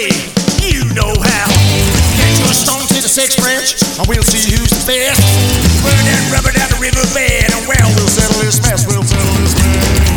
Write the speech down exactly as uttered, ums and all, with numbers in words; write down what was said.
You know how. Get your stone to the sex branch, and we'll see who's the best. Burn that rubber down the riverbed, and well, we'll settle this mess. We'll settle this mess.